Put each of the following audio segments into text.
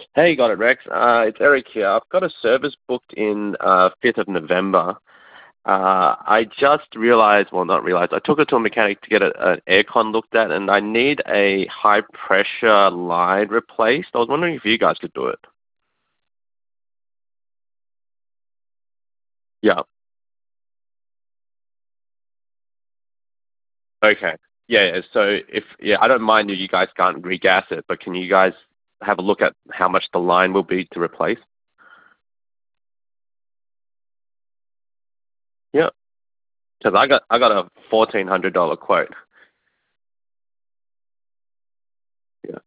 Hey, got it, Rex. It's Eric here. I've got a service booked in 5th of November. I just realized, well, not realized, I took it to a mechanic to get an aircon looked at, and I need a high pressure line replaced. I was wondering if you guys could do it. Yeah. Okay. Yeah. So I don't mind if you guys can't regas it, but can you guys have a look at how much the line will be to replace? Yeah. Because I got a $1,400 quote. Yeah.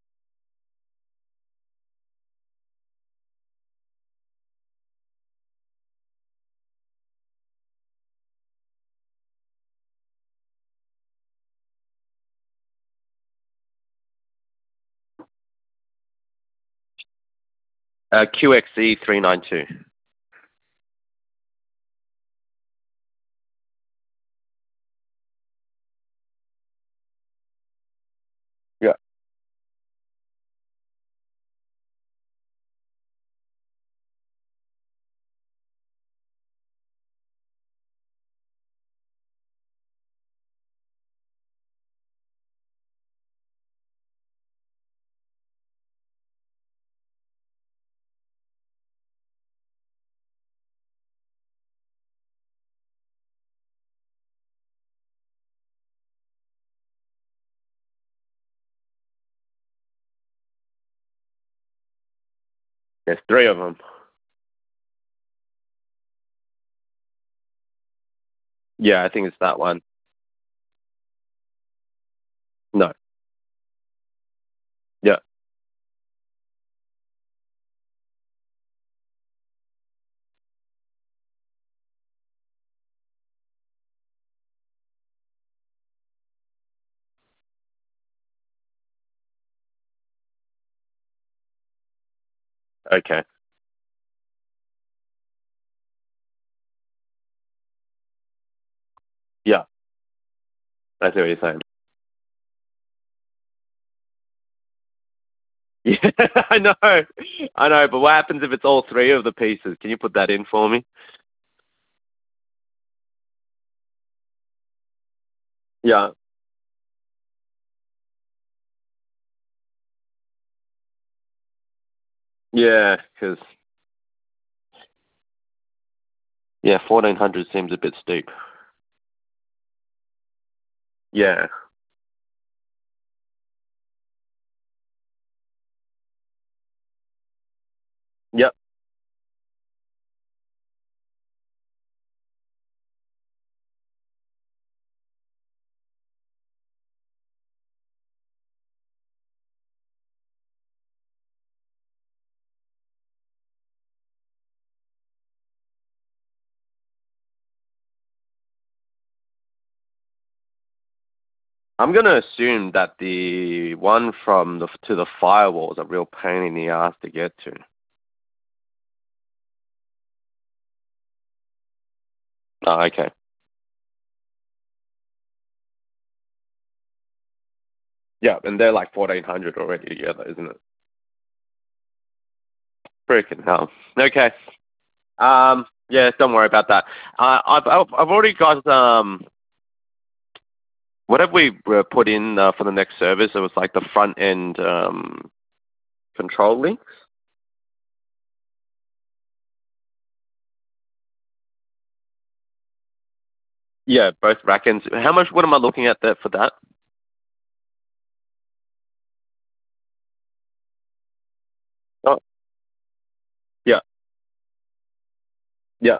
392. Yeah. There's three of them. Yeah, I think it's that one. No. Yeah. Okay. Yeah. I see what you're saying. Yeah, I know. I know, but what happens if it's all three of the pieces? Can you put that in for me? Yeah. Yeah, because, yeah, 1,400 seems a bit steep. Yeah. Yep. I'm going to assume that the one from to the firewall is a real pain in the ass to get to. Oh, okay. Yeah, and they're like 1,400 already together, isn't it? Freaking hell. Okay. Yeah, don't worry about that. I've already got what have we put in for the next service? It was like the front end control links. Yeah, both rack ends. How much? What am I looking at there for that? Oh, yeah, yeah.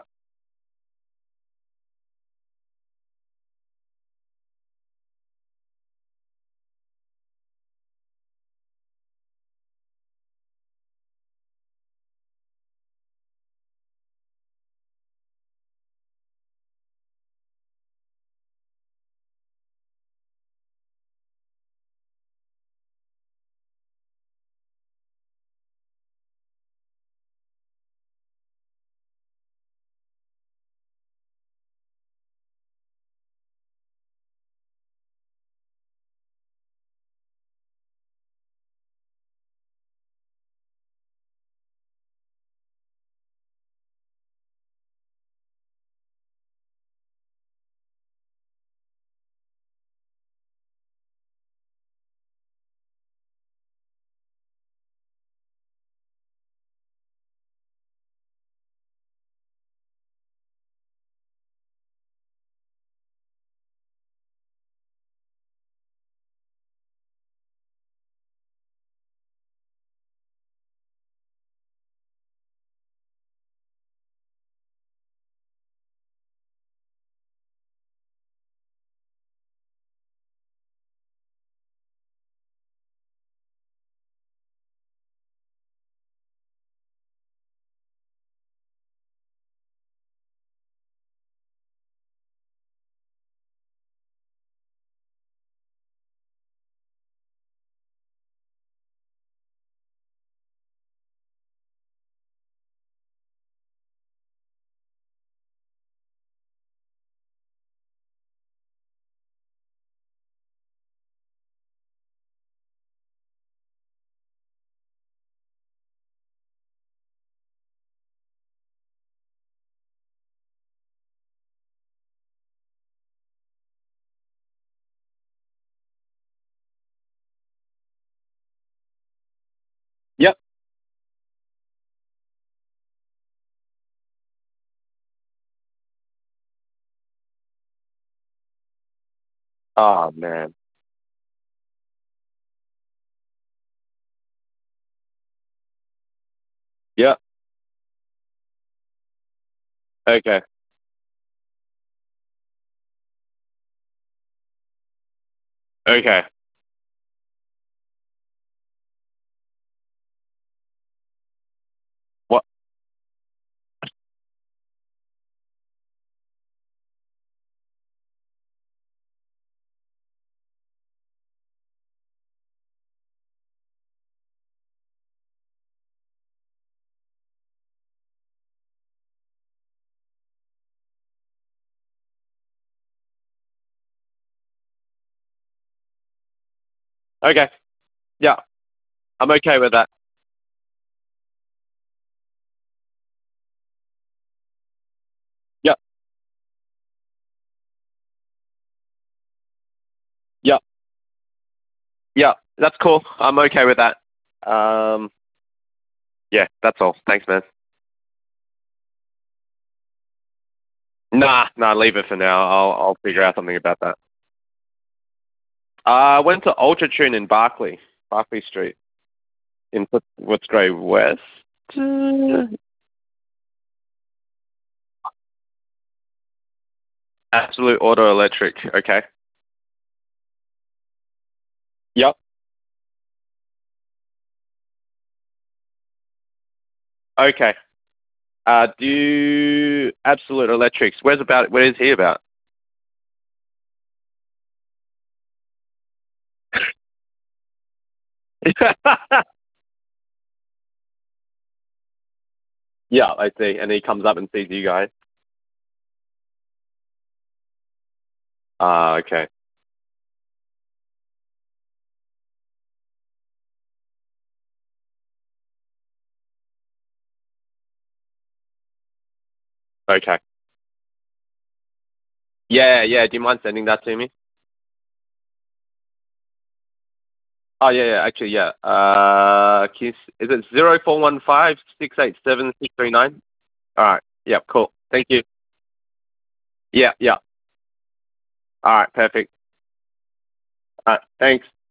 Oh, man. Yep. Okay. Okay. What? Okay. Yeah. I'm okay with that. Yep. Yep. Yep. That's cool. I'm okay with that. Um, yeah, that's all. Thanks, man. Nah, nah, leave it for now. I'll figure out something about that. I went to Ultra Tune in Barclay Street in Footscray West. Uh, Absolute Auto Electric. Okay. Yep. Okay. Do Absolute Electrics. Where is he about? Yeah, I see. And he comes up and sees you guys. Ah, okay. Okay. Yeah, yeah. Do you mind sending that to me? Oh, yeah, yeah. Actually, yeah. Is it 0415 687 639? All right. Yep. Cool. Thank you. Yeah, yeah. All right. Perfect. All right. Thanks.